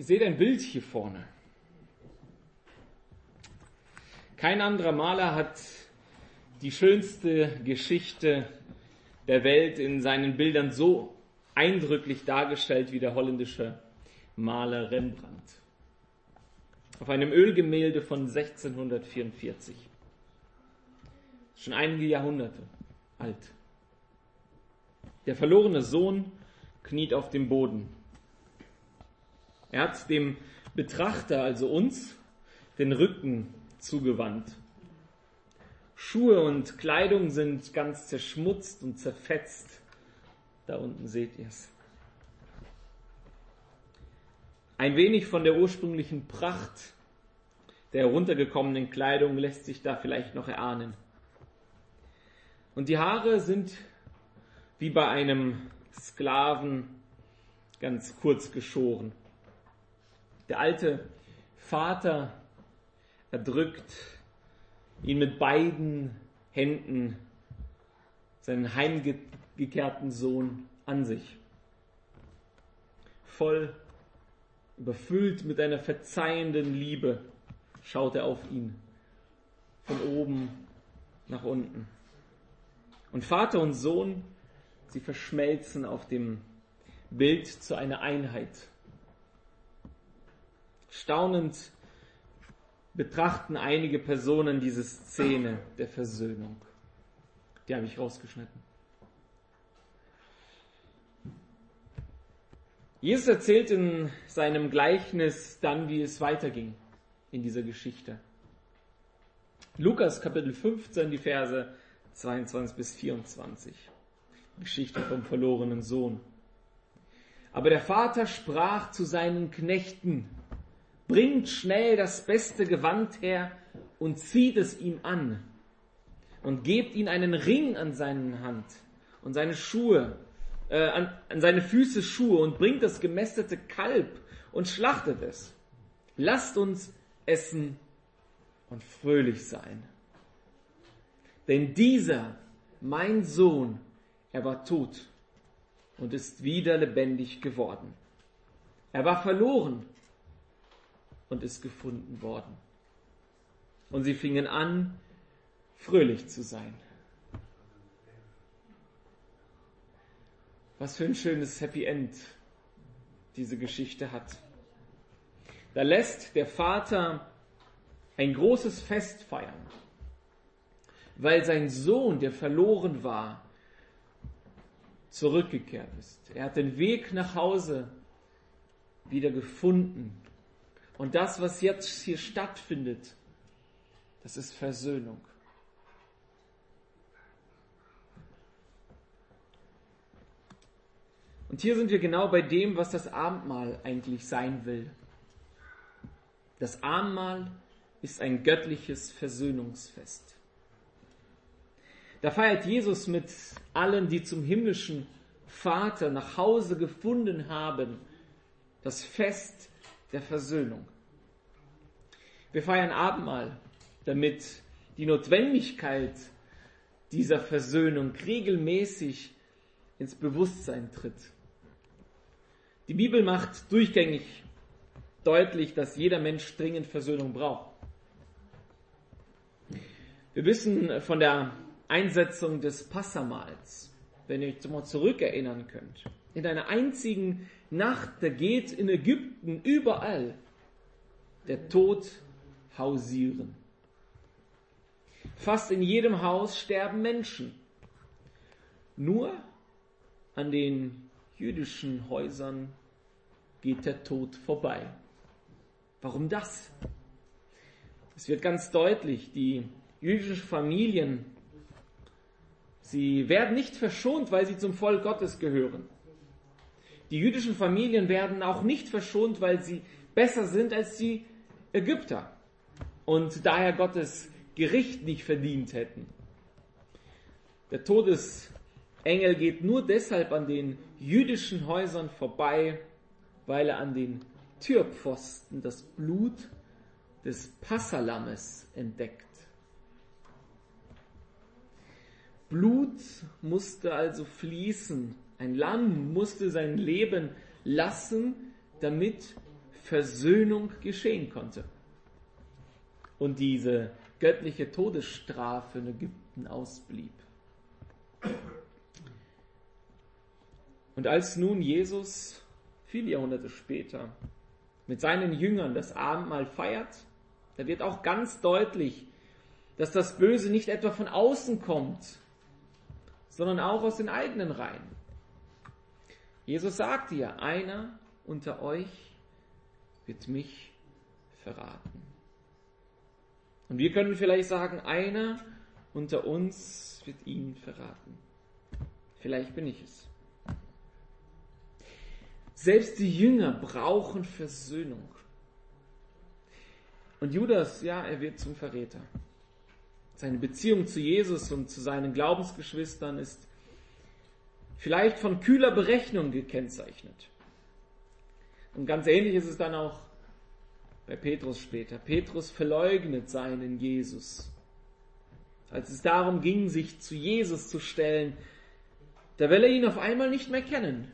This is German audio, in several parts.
Ihr seht ein Bild hier vorne. Kein anderer Maler hat die schönste Geschichte der Welt in seinen Bildern so eindrücklich dargestellt wie der holländische Maler Rembrandt. Auf einem Ölgemälde von 1644. Schon einige Jahrhunderte alt. Der verlorene Sohn kniet auf dem Boden. Er hat dem Betrachter, also uns, den Rücken zugewandt. Schuhe und Kleidung sind ganz zerschmutzt und zerfetzt. Da unten seht ihr es. Ein wenig von der ursprünglichen Pracht der heruntergekommenen Kleidung lässt sich da vielleicht noch erahnen. Und die Haare sind wie bei einem Sklaven ganz kurz geschoren. Der alte Vater erdrückt ihn mit beiden Händen, seinen heimgekehrten Sohn, an sich. Voll, überfüllt mit einer verzeihenden Liebe, schaut er auf ihn, von oben nach unten. Und Vater und Sohn, sie verschmelzen auf dem Bild zu einer Einheit. Staunend betrachten einige Personen diese Szene der Versöhnung. Die habe ich rausgeschnitten. Jesus erzählt in seinem Gleichnis dann, wie es weiterging in dieser Geschichte. Lukas Kapitel 15, die Verse 22 bis 24. Geschichte vom verlorenen Sohn. Aber der Vater sprach zu seinen Knechten: Bringt schnell das beste Gewand her und zieht es ihm an und gebt ihm einen Ring an seine Hand und seine Schuhe, an seine Füße Schuhe und bringt das gemästete Kalb und schlachtet es. Lasst uns essen und fröhlich sein. Denn dieser, mein Sohn, er war tot und ist wieder lebendig geworden. Er war verloren und ist gefunden worden. Und sie fingen an, fröhlich zu sein. Was für ein schönes Happy End diese Geschichte hat. Da lässt der Vater ein großes Fest feiern, weil sein Sohn, der verloren war, zurückgekehrt ist. Er hat den Weg nach Hause wieder gefunden. Und das, was jetzt hier stattfindet, das ist Versöhnung. Und hier sind wir genau bei dem, was das Abendmahl eigentlich sein will. Das Abendmahl ist ein göttliches Versöhnungsfest. Da feiert Jesus mit allen, die zum himmlischen Vater nach Hause gefunden haben, das Fest der Versöhnung. Wir feiern Abendmahl, damit die Notwendigkeit dieser Versöhnung regelmäßig ins Bewusstsein tritt. Die Bibel macht durchgängig deutlich, dass jeder Mensch dringend Versöhnung braucht. Wir wissen von der Einsetzung des Passamahls, wenn ihr euch mal zurückerinnern könnt. In einer einzigen Nacht, da geht in Ägypten überall der Tod hausieren. Fast in jedem Haus sterben Menschen. Nur an den jüdischen Häusern geht der Tod vorbei. Warum das? Es wird ganz deutlich, die jüdischen Familien, sie werden nicht verschont, weil sie zum Volk Gottes gehören. Die jüdischen Familien werden auch nicht verschont, weil sie besser sind als die Ägypter und daher Gottes Gericht nicht verdient hätten. Der Todesengel geht nur deshalb an den jüdischen Häusern vorbei, weil er an den Türpfosten das Blut des Passalammes entdeckt. Blut musste also fließen. Ein Lamm musste sein Leben lassen, damit Versöhnung geschehen konnte und diese göttliche Todesstrafe in Ägypten ausblieb. Und als nun Jesus viele Jahrhunderte später mit seinen Jüngern das Abendmahl feiert, da wird auch ganz deutlich, dass das Böse nicht etwa von außen kommt, sondern auch aus den eigenen Reihen. Jesus sagte ja, einer unter euch wird mich verraten. Und wir können vielleicht sagen, einer unter uns wird ihn verraten. Vielleicht bin ich es. Selbst die Jünger brauchen Versöhnung. Und Judas, ja, er wird zum Verräter. Seine Beziehung zu Jesus und zu seinen Glaubensgeschwistern ist vielleicht von kühler Berechnung gekennzeichnet. Und ganz ähnlich ist es dann auch bei Petrus später. Petrus verleugnet seinen Jesus. Als es darum ging, sich zu Jesus zu stellen, da will er ihn auf einmal nicht mehr kennen.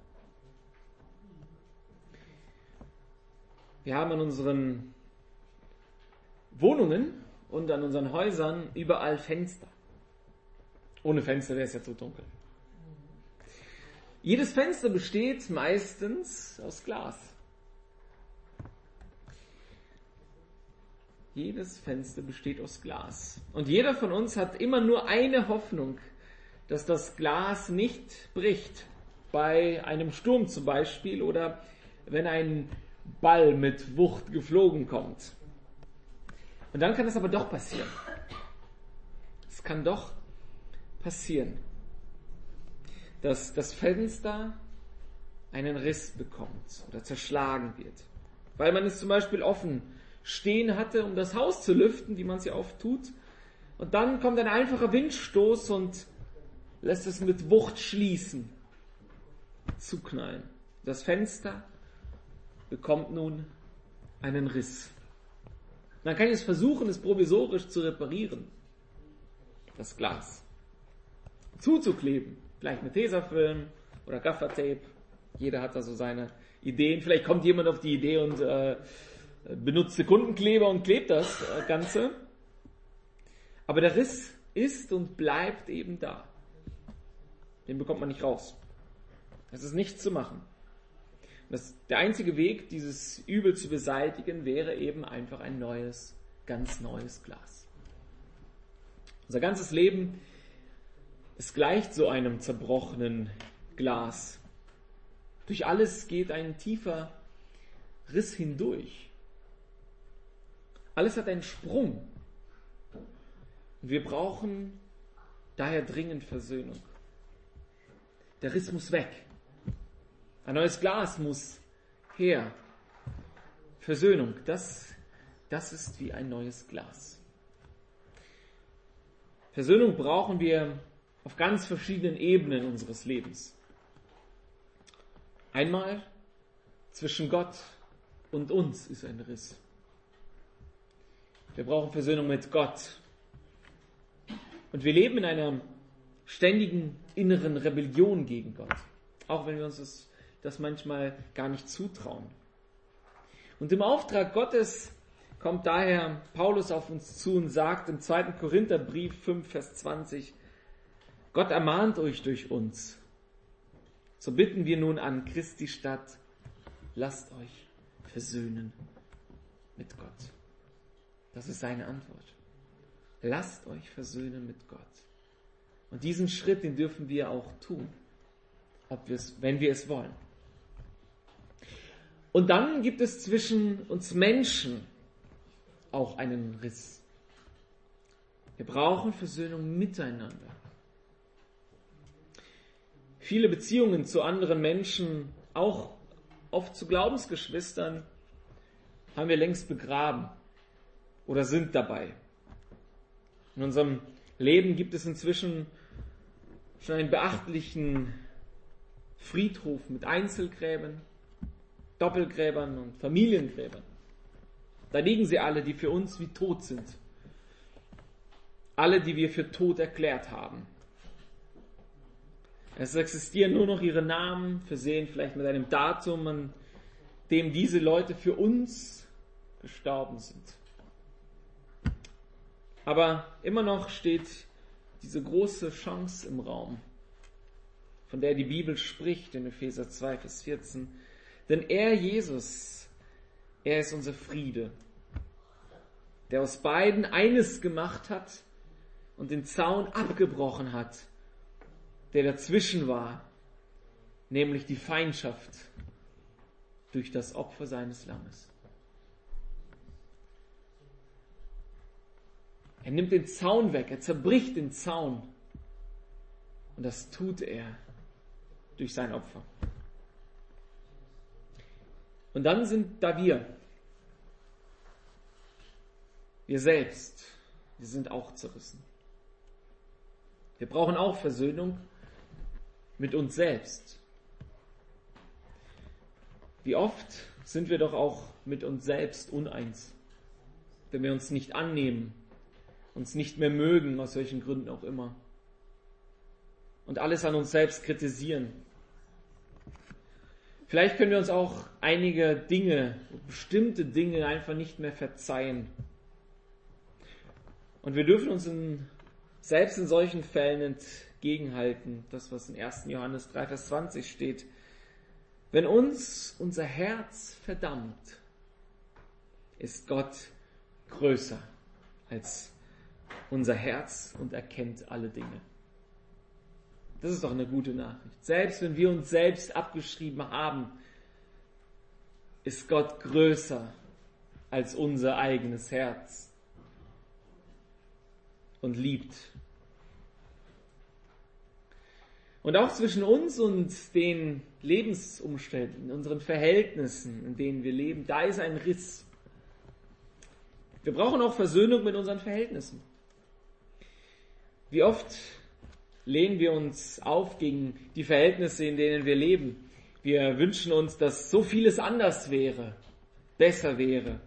Wir haben an unseren Wohnungen und an unseren Häusern überall Fenster. Ohne Fenster wäre es ja zu dunkel. Jedes Fenster besteht meistens aus Glas. Jedes Fenster besteht aus Glas. Und jeder von uns hat immer nur eine Hoffnung, dass das Glas nicht bricht. Bei einem Sturm zum Beispiel oder wenn ein Ball mit Wucht geflogen kommt. Und dann kann es aber doch passieren. Es kann doch passieren, dass das Fenster einen Riss bekommt oder zerschlagen wird. Weil man es zum Beispiel offen stehen hatte, um das Haus zu lüften, wie man es ja oft tut. Und dann kommt ein einfacher Windstoß und lässt es mit Wucht schließen, zuknallen. Das Fenster bekommt nun einen Riss. Dann kann ich es versuchen, es provisorisch zu reparieren. Das Glas. Zuzukleben. Vielleicht mit Tesafilm oder Gaffertape. Jeder hat da so seine Ideen. Vielleicht kommt jemand auf die Idee und benutzt Sekundenkleber und klebt das Ganze. Aber der Riss ist und bleibt eben da. Den bekommt man nicht raus. Es ist nichts zu machen. Der einzige Weg, dieses Übel zu beseitigen, wäre eben einfach ein neues, ganz neues Glas. Unser ganzes Leben, es gleicht so einem zerbrochenen Glas. Durch alles geht ein tiefer Riss hindurch. Alles hat einen Sprung. Und wir brauchen daher dringend Versöhnung. Der Riss muss weg. Ein neues Glas muss her. Versöhnung, das ist wie ein neues Glas. Versöhnung brauchen wir auf ganz verschiedenen Ebenen unseres Lebens. Einmal zwischen Gott und uns ist ein Riss. Wir brauchen Versöhnung mit Gott. Und wir leben in einer ständigen inneren Rebellion gegen Gott. Auch wenn wir uns das manchmal gar nicht zutrauen. Und im Auftrag Gottes kommt daher Paulus auf uns zu und sagt im 2. Korintherbrief 5, Vers 20, Gott ermahnt euch durch uns. So bitten wir nun an Christi statt, lasst euch versöhnen mit Gott. Das ist seine Antwort. Lasst euch versöhnen mit Gott. Und diesen Schritt, den dürfen wir auch tun, wenn wir es wollen. Und dann gibt es zwischen uns Menschen auch einen Riss. Wir brauchen Versöhnung miteinander. Viele Beziehungen zu anderen Menschen, auch oft zu Glaubensgeschwistern, haben wir längst begraben oder sind dabei. In unserem Leben gibt es inzwischen schon einen beachtlichen Friedhof mit Einzelgräbern, Doppelgräbern und Familiengräbern. Da liegen sie alle, die für uns wie tot sind. Alle, die wir für tot erklärt haben. Es existieren nur noch ihre Namen, versehen vielleicht mit einem Datum, an dem diese Leute für uns gestorben sind. Aber immer noch steht diese große Chance im Raum, von der die Bibel spricht in Epheser 2, Vers 14. Denn er, Jesus, er ist unser Friede, der aus beiden eines gemacht hat und den Zaun abgebrochen hat, der dazwischen war, nämlich die Feindschaft durch das Opfer seines Lammes. Er nimmt den Zaun weg, er zerbricht den Zaun. Und das tut er durch sein Opfer. Und dann sind da wir selbst, wir sind auch zerrissen. Wir brauchen auch Versöhnung mit uns selbst. Wie oft sind wir doch auch mit uns selbst uneins, wenn wir uns nicht annehmen, uns nicht mehr mögen, aus welchen Gründen auch immer. Und alles an uns selbst kritisieren. Vielleicht können wir uns auch einige Dinge, bestimmte Dinge einfach nicht mehr verzeihen. Und wir dürfen uns selbst in solchen Fällen entgegenhalten, das was in 1. Johannes 3, Vers 20 steht. Wenn uns unser Herz verdammt, ist Gott größer als unser Herz und erkennt alle Dinge. Das ist doch eine gute Nachricht. Selbst wenn wir uns selbst abgeschrieben haben, ist Gott größer als unser eigenes Herz und liebt. Und auch zwischen uns und den Lebensumständen, unseren Verhältnissen, in denen wir leben, da ist ein Riss. Wir brauchen auch Versöhnung mit unseren Verhältnissen. Wie oft lehnen wir uns auf gegen die Verhältnisse, in denen wir leben. Wir wünschen uns, dass so vieles anders wäre, besser wäre.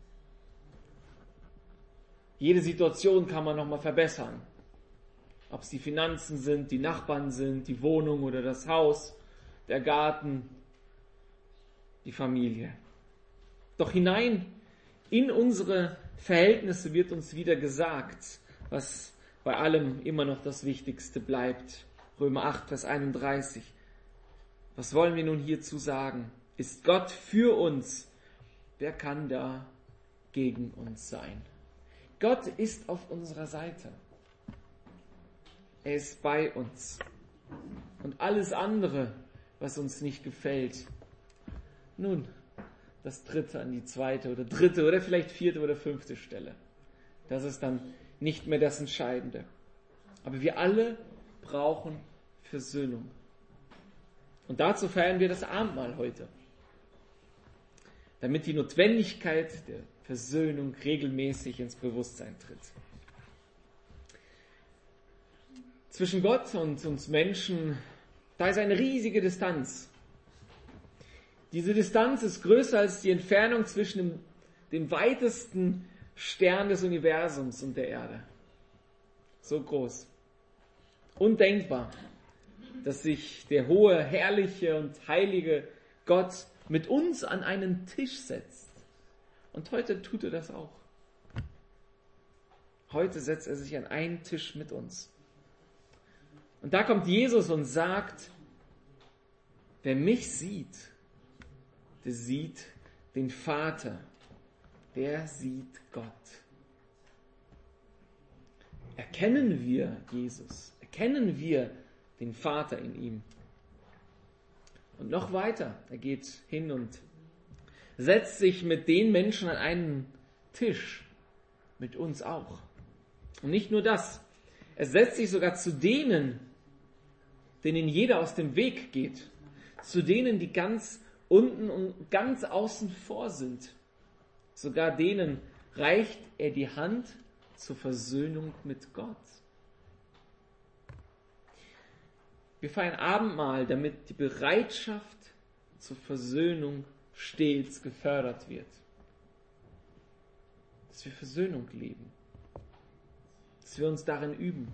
Jede Situation kann man nochmal verbessern. Ob es die Finanzen sind, die Nachbarn sind, die Wohnung oder das Haus, der Garten, die Familie. Doch hinein in unsere Verhältnisse wird uns wieder gesagt, was bei allem immer noch das Wichtigste bleibt. Römer 8, Vers 31. Was wollen wir nun hierzu sagen? Ist Gott für uns? Wer kann da gegen uns sein? Gott ist auf unserer Seite. Er ist bei uns. Und alles andere, was uns nicht gefällt, nun, das tritt an die zweite oder dritte oder vielleicht vierte oder fünfte Stelle. Das ist dann nicht mehr das Entscheidende. Aber wir alle brauchen Versöhnung. Und dazu feiern wir das Abendmahl heute. Damit die Notwendigkeit der Versöhnung regelmäßig ins Bewusstsein tritt. Zwischen Gott und uns Menschen, da ist eine riesige Distanz. Diese Distanz ist größer als die Entfernung zwischen dem weitesten Stern des Universums und der Erde. So groß. Undenkbar, dass sich der hohe, herrliche und heilige Gott mit uns an einen Tisch setzt. Und heute tut er das auch. Heute setzt er sich an einen Tisch mit uns. Und da kommt Jesus und sagt, wer mich sieht, der sieht den Vater. Der sieht Gott. Erkennen wir Jesus? Erkennen wir den Vater in ihm? Und noch weiter, er geht hin und setzt sich mit den Menschen an einen Tisch, mit uns auch. Und nicht nur das, er setzt sich sogar zu denen, denen jeder aus dem Weg geht, zu denen, die ganz unten und ganz außen vor sind. Sogar denen reicht er die Hand zur Versöhnung mit Gott. Wir feiern Abendmahl, damit die Bereitschaft zur Versöhnung stets gefördert wird. Dass wir Versöhnung leben. Dass wir uns darin üben.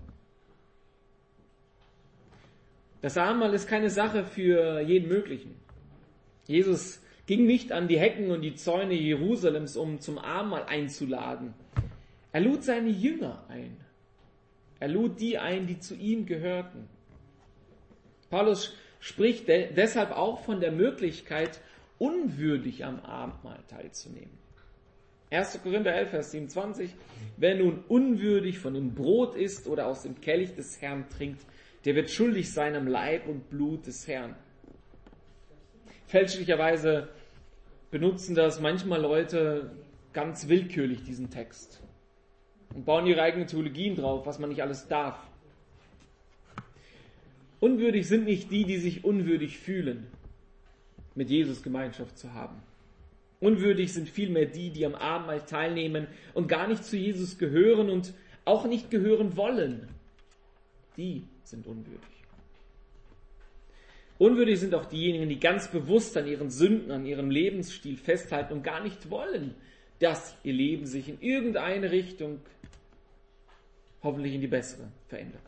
Das Abendmahl ist keine Sache für jeden Möglichen. Jesus ging nicht an die Hecken und die Zäune Jerusalems, um zum Abendmahl einzuladen. Er lud seine Jünger ein. Er lud die ein, die zu ihm gehörten. Paulus spricht deshalb auch von der Möglichkeit, unwürdig am Abendmahl teilzunehmen. 1. Korinther 11, Vers 27. Wer nun unwürdig von dem Brot isst oder aus dem Kelch des Herrn trinkt, der wird schuldig sein am Leib und Blut des Herrn. Fälschlicherweise benutzen das manchmal Leute ganz willkürlich, diesen Text, und bauen ihre eigenen Theologien drauf, was man nicht alles darf. Unwürdig sind nicht die, die sich unwürdig fühlen, mit Jesus Gemeinschaft zu haben. Unwürdig sind vielmehr die, die am Abendmahl teilnehmen und gar nicht zu Jesus gehören und auch nicht gehören wollen. Die sind unwürdig. Unwürdig sind auch diejenigen, die ganz bewusst an ihren Sünden, an ihrem Lebensstil festhalten und gar nicht wollen, dass ihr Leben sich in irgendeine Richtung, hoffentlich in die bessere, verändert.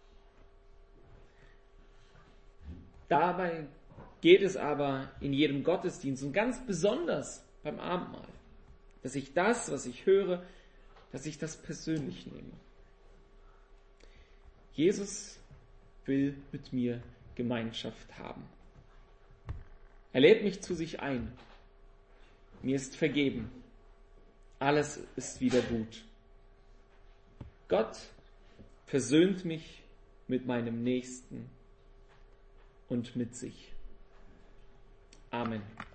Dabei geht es aber in jedem Gottesdienst und ganz besonders beim Abendmahl, dass ich das, was ich höre, dass ich das persönlich nehme. Jesus will mit mir Gemeinschaft haben. Er lädt mich zu sich ein. Mir ist vergeben. Alles ist wieder gut. Gott versöhnt mich mit meinem Nächsten und mit sich. Amen.